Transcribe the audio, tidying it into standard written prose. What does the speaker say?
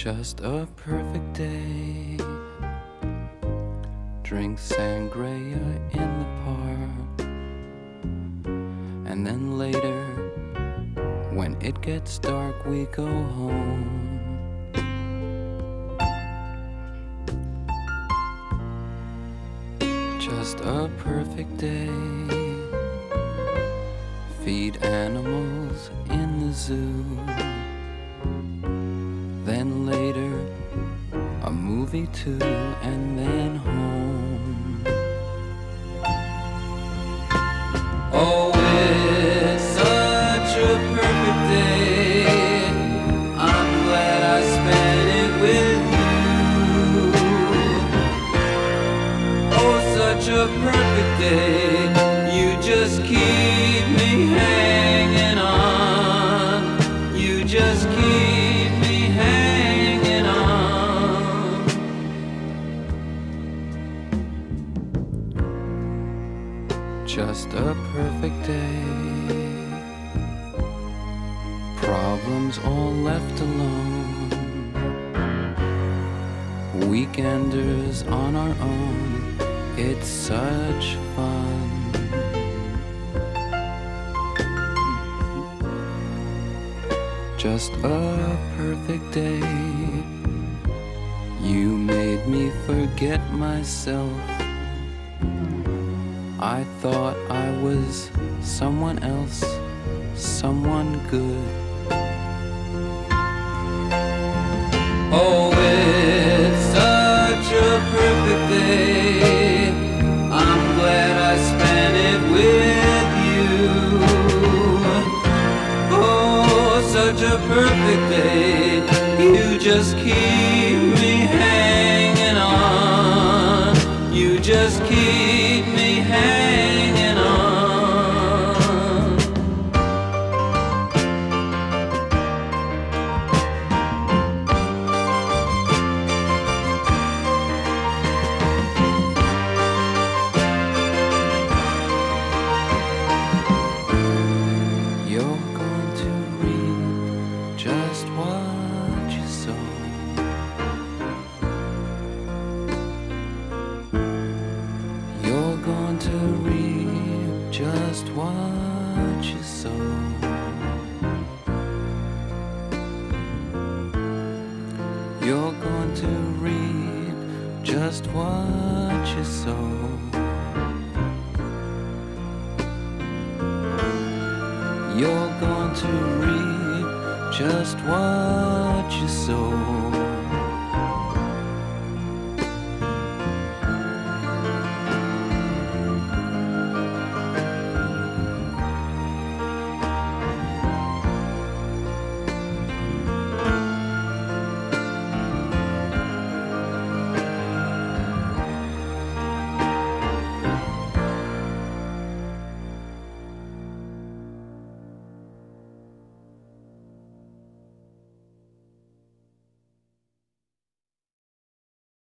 Just a perfect day. Drink sangria in the park, and then later, when it gets dark, we go home. Just a perfect day. Feed animals in the zoo. Then later, a movie too, and then home. Oh, it's such a perfect day. I'm glad I spent it with you. Oh, such a perfect day. You just keep me hanging on. You just keep me hanging on. Just a perfect day. Problems all left alone. Weekenders on our own. It's such fun. Just a perfect day. You made me forget myself. I thought I was someone else, someone good. Oh, it's such a perfect day. I'm glad I spent it with you. Oh, such a perfect day. You just keep me hanging on. You just keep me hanging on. You're going to reap just what you sow. You're going to reap just what you sow. You're going to reap just what you sow. You're going to reap just what you sow.